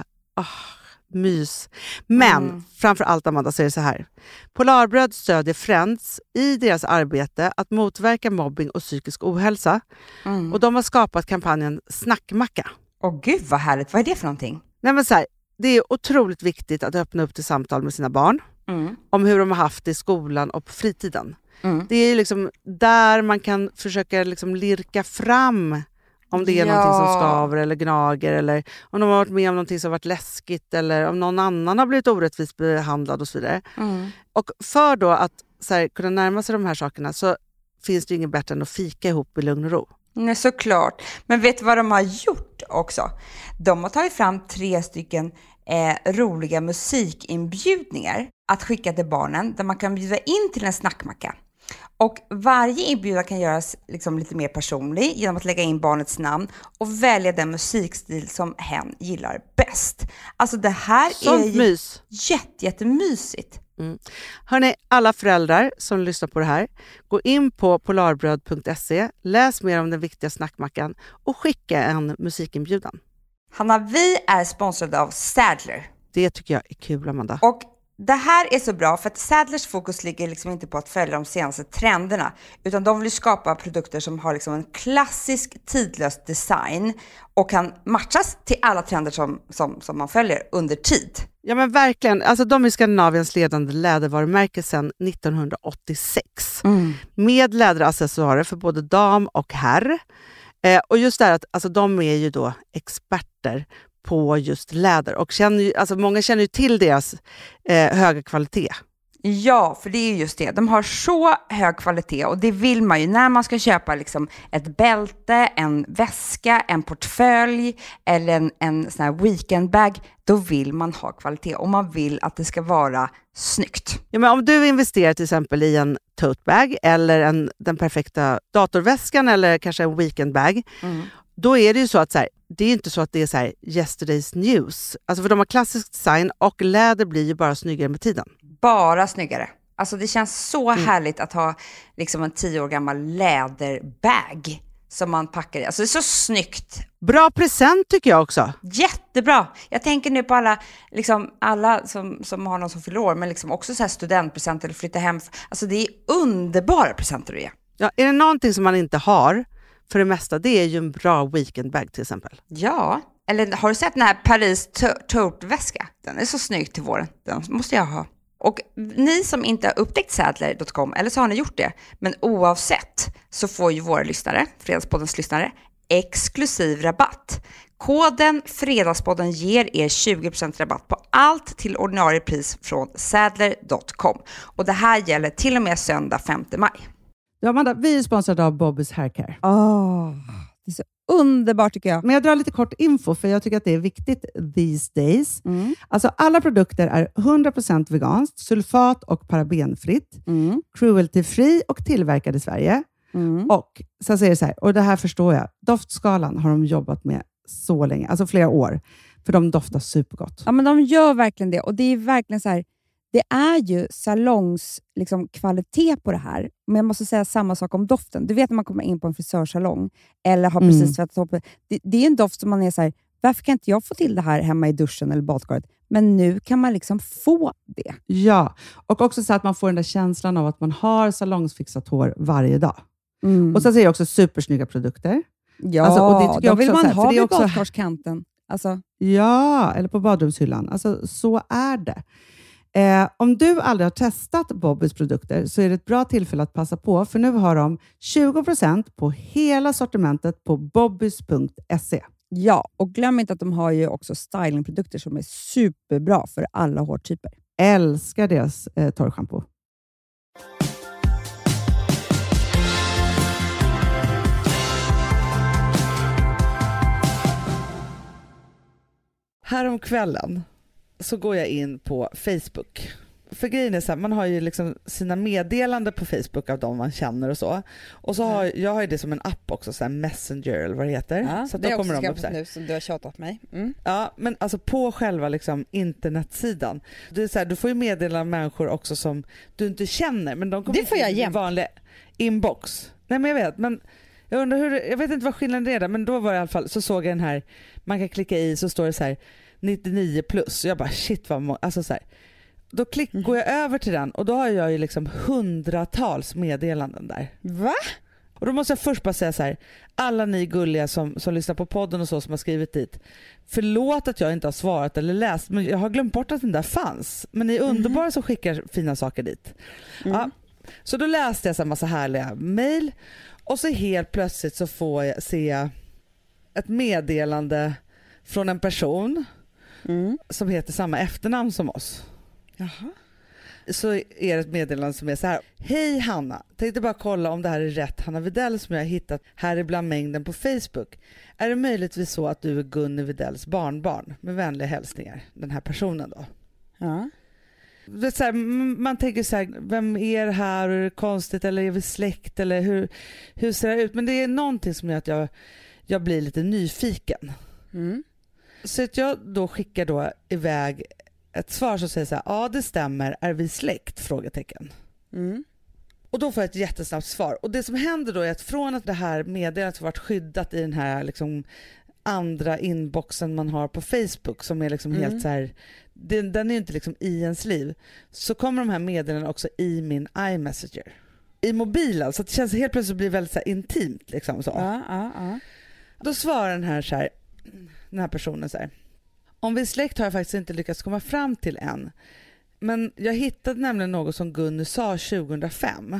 mys. Men framför allt, Amanda, så är det så här. Polarbröd stödjer Friends i deras arbete att motverka mobbing och psykisk ohälsa. Och de har skapat kampanjen Snackmacka. Åh gud vad härligt, vad är det för någonting? Nej, men så här, det är otroligt viktigt att öppna upp till samtal med sina barn om hur de har haft det i skolan och på fritiden. Det är liksom där man kan försöka liksom lirka fram om det är någonting som skaver eller gnager, eller om de har varit med om någonting som har varit läskigt, eller om någon annan har blivit orättvist behandlad och så vidare. Och för då att så här, kunna närma sig de här sakerna, så finns det inget bättre än att fika ihop i lugn och ro. Nej, såklart. Men vet du vad de har gjort också? De har tagit fram 3 stycken roliga musikinbjudningar att skicka till barnen, där man kan bjuda in till en snackmacka. Och varje inbjudan kan göras liksom lite mer personlig genom att lägga in barnets namn och välja den musikstil som hen gillar bäst. Alltså det här är jättemysigt. Hörrni, alla föräldrar som lyssnar på det här, gå in på polarbröd.se, läs mer om den viktiga snackmackan och skicka en musikinbjudan. Hanna, vi är sponsrade av Sadler. Det tycker jag är kul, Amanda. Och det här är så bra för att Sadlers fokus ligger liksom inte på att följa de senaste trenderna, utan de vill skapa produkter som har liksom en klassisk tidlös design och kan matchas till alla trender som man följer under tid. Ja men verkligen, alltså de är Skandinaviens ledande lädervarumärke sedan 1986 med läderaccessoarer för både dam och herr. Och just det här att alltså, de är ju då experter på just läder och många känner ju till deras höga kvalitet. Ja, för det är ju just det. De har så hög kvalitet och det vill man ju när man ska köpa liksom ett bälte, en väska, en portfölj eller en sån här weekendbag. Då vill man ha kvalitet och man vill att det ska vara snyggt. Ja, men om du investerar till exempel i en tote bag eller den perfekta datorväskan eller kanske en weekendbag, då är det ju så att så här, det är inte så att det är så här yesterday's news. Alltså för de har klassisk design och läder blir ju bara snyggare med tiden. Bara snyggare. Alltså det känns så härligt att ha liksom en 10 år gammal läderbag som man packar i. Alltså det är så snyggt. Bra present tycker jag också. Jättebra. Jag tänker nu på alla som har någon som fyller år, men liksom också så här studentpresent eller flytta hem. Alltså det är underbara presenter att ge. Ja, är det någonting som man inte har för det mesta, det är ju en bra weekendbag till exempel. Ja, eller har du sett den här Paris tote-väska? Den är så snygg till våren. Den måste jag ha. Och ni som inte har upptäckt Sadler.com, eller så har ni gjort det, men oavsett så får ju våra lyssnare, Fredagspoddens lyssnare, exklusiv rabatt. Koden Fredagspodden ger er 20% rabatt på allt till ordinarie pris från Sadler.com. Och det här gäller till och med söndag 5 maj. Ja, Amanda, vi är sponsrade av Bobby's Haircare. Det är så underbart tycker jag. Men jag drar lite kort info för jag tycker att det är viktigt these days. Alltså alla produkter är 100% veganskt, sulfat och parabenfritt, cruelty-free och tillverkad i Sverige. Och så säger det så här, och det här förstår jag, doftskalan har de jobbat med så länge, alltså flera år, för de doftar supergott. Ja, men de gör verkligen det och det är verkligen så här, det är ju salongs liksom, kvalitet på det här. Men jag måste säga samma sak om doften. Du vet när man kommer in på en frisörsalong eller har precis tvättat upp. Det är en doft som man är så här, varför kan inte jag få till det här hemma i duschen eller badkaret? Men nu kan man liksom få det. Ja, och också så att man får den där känslan av att man har salongsfixat hår varje dag. Och så ser jag också supersnygga produkter. Ja, alltså, och det tycker jag vill också, man så här, ha vid också badkarskanten. Alltså. Ja, eller på badrumshyllan. Alltså, så är det. Om du aldrig har testat Bobbys produkter så är det ett bra tillfälle att passa på, för nu har de 20% på hela sortimentet på bobbys.se. Ja, och glöm inte att de har ju också stylingprodukter som är superbra för alla hårtyper. Älskar deras torrschampo. Häromkvällen så går jag in på Facebook. För grejen är så här, man har ju liksom sina meddelanden på Facebook av de man känner och så. Och så har jag har ju det som en app också, så här Messenger eller vad det heter. Ja, så det är kommer också de upp så skaffat nu som du har tjatat mig. Ja, men alltså på själva liksom internetsidan. Det är så här, du får ju meddela människor också som du inte känner, men de kommer det får jag i jämt. Vanlig inbox. Nej, men jag vet, men jag undrar jag vet inte vad skillnaden är där, men då var det i alla fall, så såg jag den här, man kan klicka i, så står det så här 99 plus. Jag bara shit vad alltså så här. Då går jag över till den och då har jag ju liksom hundratals meddelanden där. Va? Och då måste jag först bara säga så här, alla ni gulliga som lyssnar på podden och så, som har skrivit dit, förlåt att jag inte har svarat eller läst, men jag har glömt bort att den där fanns. Men ni är underbara som skickar fina saker dit. Ja, så då läste jag så en massa härliga mejl och så helt plötsligt så ser jag ett meddelande från en person som heter samma efternamn som oss. Jaha. Så är det ett meddelande som är så här: hej Hanna, tänkte bara kolla om det här är rätt Hanna Widell som jag har hittat här ibland mängden på Facebook. Är det möjligtvis så att du är Gunni Widells barnbarn? Med vänliga hälsningar, den här personen då. Ja. Det är så här, man tänker så här, vem är det här, är det konstigt eller är vi släkt eller hur ser det ut? Men det är någonting som gör att jag blir lite nyfiken. Så att jag då skickar då iväg ett svar som säger så här: ja det stämmer, är vi släkt? Frågetecken. Och då får jag ett jättesnabbt svar. Och det som händer då är att från att det här meddelandet har varit skyddat i den här liksom andra inboxen man har på Facebook som är liksom helt så här, den är ju inte liksom i ens liv, så kommer de här meddelandena också i min iMessenger i mobilen, så att det känns helt plötsligt blir väldigt så här intimt liksom så. Ja. Då svarar den här personen så här: om vi är släkt har jag faktiskt inte lyckats komma fram till än. Men jag hittade nämligen något som Gunni sa 2005.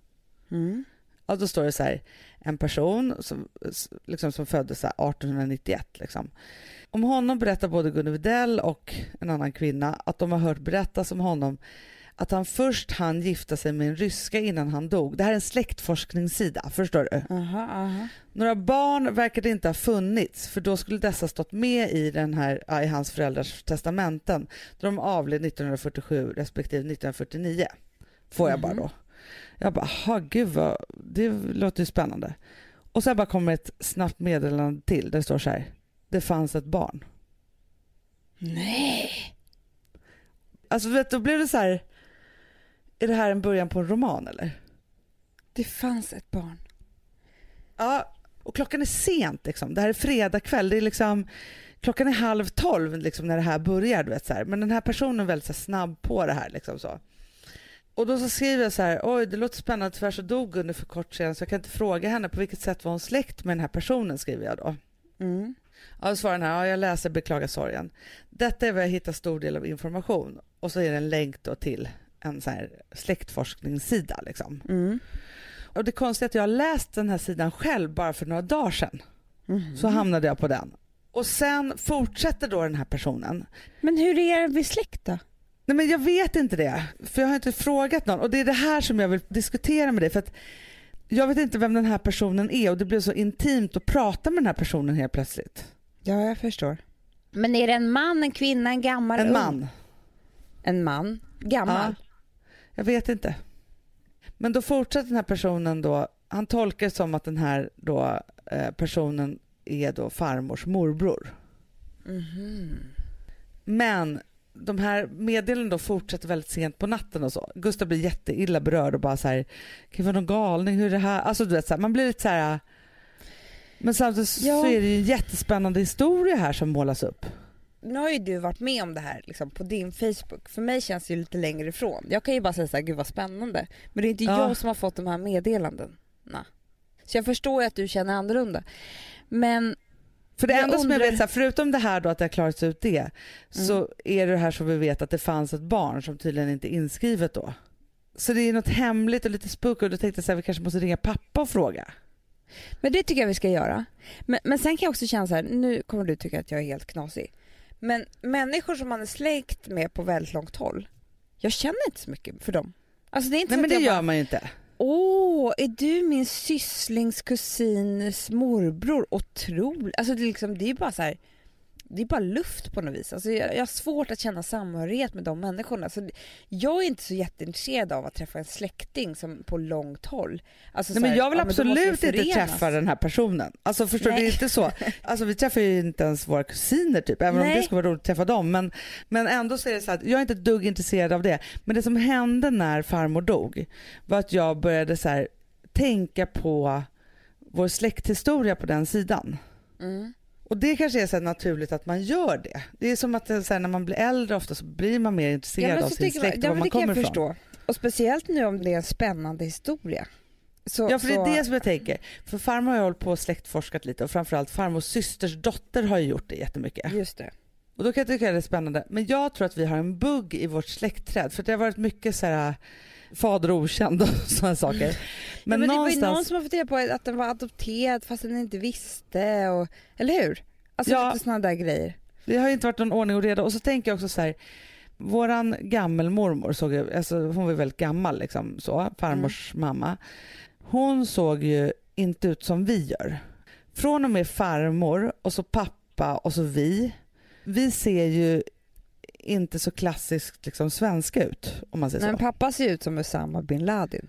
Och då står det så här: en person som föddes så här 1891 liksom. Om honom berättar både Gunni Widell och en annan kvinna att de har hört berättas om honom att han först hann gifta sig med en ryska innan han dog. Det här är en släktforskningssida, förstår du? Aha. Några barn verkade inte ha funnits, för då skulle dessa stått med i den här i hans föräldrars testamenten. De avled 1947 respektive 1949. Får jag bara då. Jag bara, gud vad, det låter ju spännande. Och sen bara kommer ett snabbt meddelande till där det står så här: det fanns ett barn. Nej. Alltså du vet, då blev det så här, är det här en början på en roman eller? Det fanns ett barn. Ja, och klockan är sent liksom. Det här är fredag kväll. Det är liksom, klockan är 11:30 liksom när det här börjar, du vet så här. Men den här personen är väldigt så här, snabb på det här liksom så. Och då så skriver jag så här: oj, det låter spännande, tyvärr så dog Gunnar för kort sedan så jag kan inte fråga henne på vilket sätt var hon släkt med den här personen, skriver jag då. Ja, då svarar den här: jag läser, beklagar sorgen. Detta är vad jag hittar stor del av information. Och så är det en länk då till en så här släktforskningssida liksom. Och det konstiga är att jag har läst den här sidan själv bara för några dagar sedan. Så hamnade jag på den. Och sen fortsätter då den här personen. Men hur är vi släkt då? Nej, men jag vet inte det, för jag har inte frågat någon. Och det är det här som jag vill diskutera med dig, för att jag vet inte vem den här personen är och det blev så intimt att prata med den här personen helt plötsligt. Ja, jag förstår. Men är det en man, en kvinna, en gammal? En man. En man? Gammal? Ja, jag vet inte. Men då fortsätter den här personen då, han tolkar som att den här då, personen är då farmors morbror. Men de här meddelandena då fortsätter väldigt sent på natten och så. Gustav blir jätteilla berörd och bara så här, kan det vara någon galning, hur är det här? Alltså du vet så här, man blir lite så här, men samtidigt så är det ju en jättespännande historia här som målas upp. Nu har ju du varit med om det här liksom, på din Facebook. För mig känns det ju lite längre ifrån. Jag kan ju bara säga så här, gud vad spännande. Men det är inte jag som har fått de här meddelanden. Så jag förstår ju att du känner annorlunda. Men för det enda som jag vet, så här, förutom det här då att det har klarats ut det, så är det här som vi vet att det fanns ett barn som tydligen inte är inskrivet då. Så det är något hemligt och lite spooky och då tänkte jag så här, vi kanske måste ringa pappa och fråga. Men det tycker jag vi ska göra. Men sen kan jag också känna så här, nu kommer du tycka att jag är helt knasig. Men människor som man är släkt med på väldigt långt håll, jag känner inte så mycket för dem. Alltså det är inte. Nej, men det gör man ju inte. Är du min syslingskusins morbror? Otroligt. Alltså det är bara så här, det är bara luft på något vis. Alltså jag har svårt att känna samhörighet med de människorna. Så jag är inte så jätteintresserad av att träffa en släkting som på långt håll. Alltså nej, men jag vill absolut inte träffa den här personen. Alltså förstår du, det är inte så. Alltså vi träffar ju inte ens våra kusiner typ, även om det ska vara roligt att träffa dem. Men ändå så är det så att jag är inte ett dugg intresserad av det. Men det som hände när farmor dog var att jag började så här, tänka på vår släkthistoria på den sidan. Och det kanske är så naturligt att man gör det. Det är som att så här, när man blir äldre ofta så blir man mer intresserad av sin släkt och var man kommer ifrån. Förstå. Och speciellt nu om det är en spännande historia. Ja, för det är det som jag tänker. För farmor har ju hållit på och släktforskat lite och framförallt farmors systers dotter har ju gjort det jättemycket. Just det. Och då kan jag tycka att det är spännande. Men jag tror att vi har en bugg i vårt släktträd. För det har varit mycket så här fader okänd och sådana saker. Men det var ju någon som har fått reda på att den var adopterad fast den inte visste. Eller hur? Alltså lite sådana där grejer. Det har ju inte varit någon ordning och reda. Och så tänker jag också så här, våran gammelmormor såg ju, alltså hon var väldigt gammal liksom så, farmors mamma. Hon såg ju inte ut som vi gör. Från och med farmor och så pappa och så vi ser ju inte så klassiskt liksom svenska ut om man säger så. Men pappa ser ut som Osama bin Laden.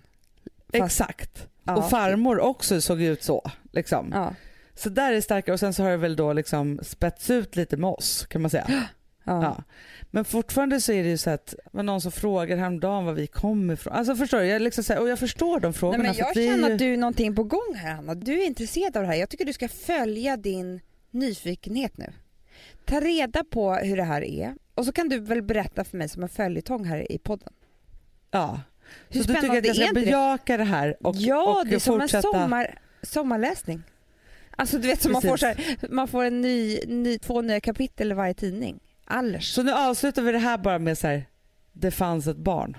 Exakt. Och farmor också såg ut så liksom. Ja. Så där är starkare och sen så har det väl då liksom spets ut lite med oss kan man säga. Ja. Men fortfarande så är det ju så att det var någon som frågar häromdagen var vi kommer ifrån. Alltså förstår du, jag liksom så här, och jag förstår de frågorna. Nej, men jag känner att du är någonting på gång här, Hanna. Du är intresserad av det här. Jag tycker du ska följa din nyfikenhet nu. Ta reda på hur det här är och så kan du väl berätta för mig som en följetong här i podden. Ja. Hur så du tycker att jag ska bejaka det här och det är som en sommarläsning. Alltså du vet som man får en 2 nya kapitel i varje tidning. Allers. Så nu avslutar vi det här bara med så här, det fanns ett barn.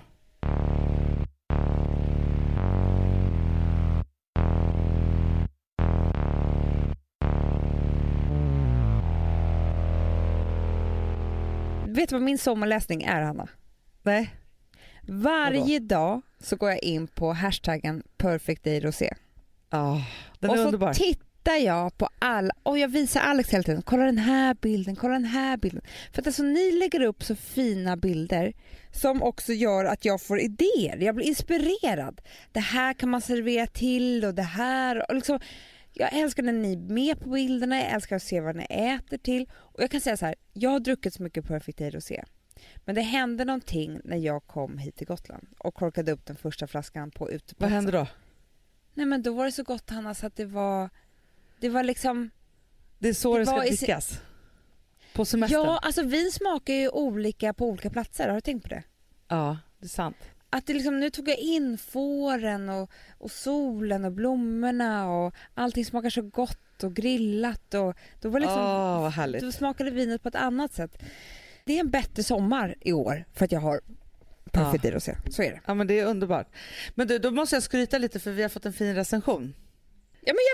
Vet du vad min sommarläsning är, Hanna? Nej. Varje dag så går jag in på hashtaggen Perfect Day Rosé. Ja, den och är så underbar. tittar jag på alla och jag visar Alex hela tiden. Kolla den här bilden, kolla den här bilden. För att alltså, ni lägger upp så fina bilder som också gör att jag får idéer. Jag blir inspirerad. Det här kan man servera till och det här. Och liksom, jag älskar när ni är med på bilderna. Jag älskar att se vad ni äter till. Och jag kan säga så här, jag har druckit så mycket Perfect Day Rosé. Men det hände någonting när jag kom hit till Gotland och korkade upp den första flaskan på uteplatsen. Vad hände då? Nej men då var det så gott, Hanna, så att det var liksom... Det är så det ska drickas. På semestern. Ja, alltså vin smakar ju olika på olika platser. Har du tänkt på det? Ja, det är sant. Att det liksom, nu tog jag in fåren och solen och blommorna och allting smakar så gott och grillat. Och då var liksom, vad härligt. då smakade vinet på ett annat sätt. Det är en bättre sommar i år för att jag har Perfect Day Rosé. Så är det. Ja, men det är underbart. Men du, då måste jag skryta lite för vi har fått en fin recension. Ja, men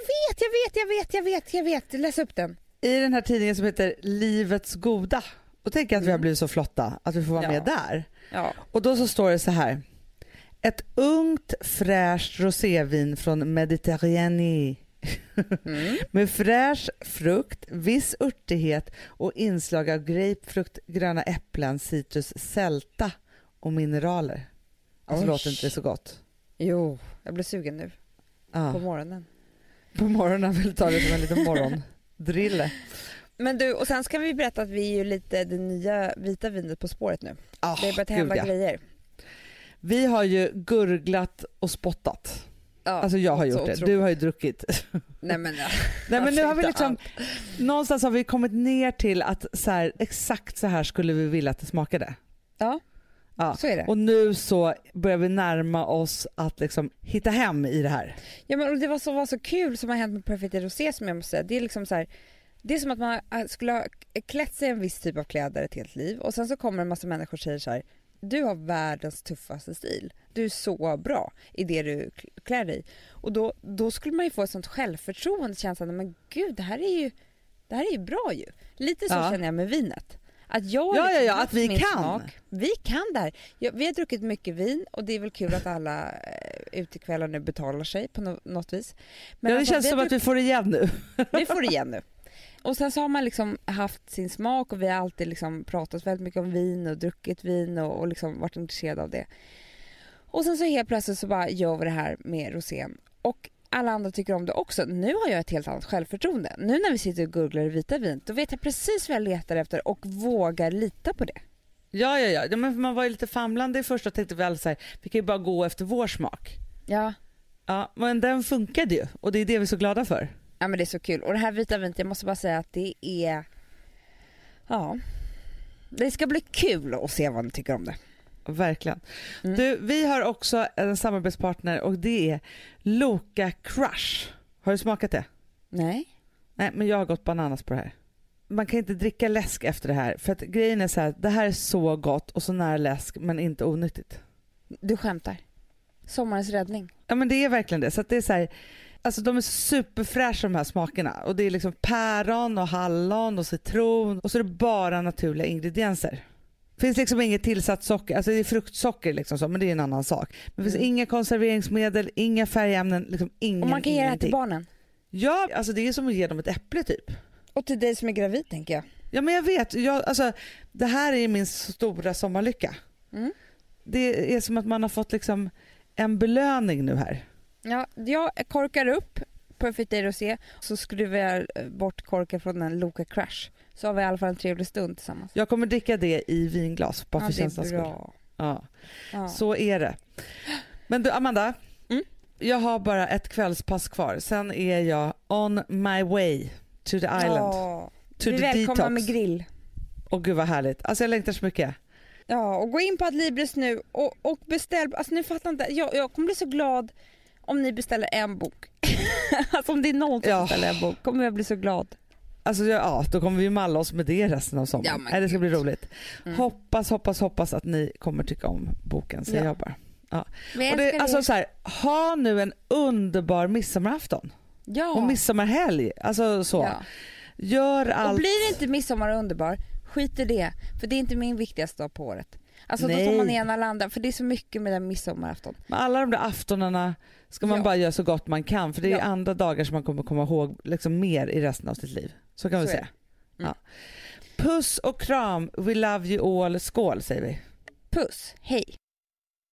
jag vet. Läs upp den. I den här tidningen som heter Livets goda. Och tänk att vi har blivit så flotta att vi får vara med där. Ja. Och då så står det så här. Ett ungt fräscht rosévin från Mediterranée. Med fräsch frukt, viss örtighet och inslag av grapefrukt, gröna äpplen, citrus, sälta och mineraler. Alltså låter inte det så gott? Jo, jag blir sugen nu. Ja. På morgonen. På morgonen vill ta det som en liten morgondrille. Men du, och sen ska vi berätta att vi är ju lite det nya vita vinet på spåret nu. Det har börjat hända grejer. Vi har ju gurglat och spottat. Ja, alltså jag har gjort det. Du har ju druckit. Nej men nu har vi liksom någonstans har vi kommit ner till att så här, exakt så här skulle vi vilja att det smakade. Ja. Så är det. Och nu så börjar vi närma oss att liksom hitta hem i det här. Ja, men det var så kul som har hänt med Perfect Day Rosé, som jag måste säga. Det är liksom så här, det är som att man skulle ha klätt sig en viss typ av kläder ett helt liv och sen så kommer en massa människor och säger så här: du har världens tuffaste stil. Du är så bra i det du klär dig. Och då skulle man ju få ett sånt självförtroende, känslan, men gud, det här är ju bra ju. Lite så känner jag med vinet. Att jag att vi kan. Smak. Vi kan där. Vi har druckit mycket vin och det är väl kul att alla utekvällar nu betalar sig på något vis. Men det känns som att vi får igen nu. Vi får igen nu. Och sen så har man liksom haft sin smak och vi har alltid liksom pratat väldigt mycket om vin och druckit vin och liksom varit intresserade av det. Och sen så helt plötsligt så bara gör vi det här med rosén. Och alla andra tycker om det också. Nu har jag ett helt annat självförtroende. Nu när vi sitter och gurglar i vita vin, då vet jag precis vad jag letar efter och vågar lita på det. Ja. Men man var ju lite famlande i första och tänkte väl så här, vi kan ju bara gå efter vår smak. Ja. Ja, men den funkade ju och det är det vi är så glada för. Ja, men det är så kul. Och det här vita vinet, jag måste bara säga att det är... Ja. Det ska bli kul att se vad ni tycker om det. Verkligen. Du, vi har också en samarbetspartner och det är Loka Crush. Har du smakat det? Nej, men jag har gått bananas på det här. Man kan inte dricka läsk efter det här för att grejen är så här, det här är så gott och så nära läsk men inte onyttigt. Du skämtar. Sommarens räddning. Ja, men det är verkligen det. Så att det är så här, alltså de är superfräscha de här smakerna och det är liksom päron och hallon och citron och så är det bara naturliga ingredienser. Det finns liksom inget tillsatt socker, alltså det är fruktsocker liksom så, men det är en annan sak. Men det finns inga konserveringsmedel, inga färgämnen, liksom ingen. Och man kan ge det här till barnen. Ja, alltså det är som att ge dem ett äpple typ. Och till dig som är gravid tänker jag. Ja, men jag vet, alltså det här är min stora sommarlycka. Det är som att man har fått liksom en belöning nu här. Ja, jag korkar upp Perfect Day Rosé så skruvar jag bort korken från en Loka Crush. Så har vi i alla fall en trevlig stund tillsammans. Jag kommer dricka det i vinglas bara för känslan skull. Ja, så är det. Men du Amanda, jag har bara ett kvällspass kvar. Sen är jag on my way to the island. To vi the välkomna detox. med grill. Och gud vad härligt. Alltså jag längtar så mycket. Ja, och gå in på Adlibris nu och beställ. Alltså ni fattar inte. Jag kommer bli så glad om ni beställer en bok. Alltså om det är någon som beställer en bok kommer jag bli så glad. Alltså då kommer vi malla oss med det resten av sommaren. Det ska bli roligt. Hoppas att ni kommer tycka om boken, säger jag bara. Ja. Och det, alltså så här, ha nu en underbar midsommarafton. Ja. Och midsommarhelg. Alltså så. Ja. Gör allt. Och blir det inte midsommar underbar, skit i det. För det är inte min viktigaste dag på året. Alltså då tar man ena eller andra, för det är så mycket med den midsommarafton. Men alla de där aftonarna ska man bara göra så gott man kan, för det är andra dagar som man kommer komma ihåg liksom mer i resten av sitt liv. Så kan vi säga. Ja. Puss och kram, we love you all, skål säger vi. Puss, hej.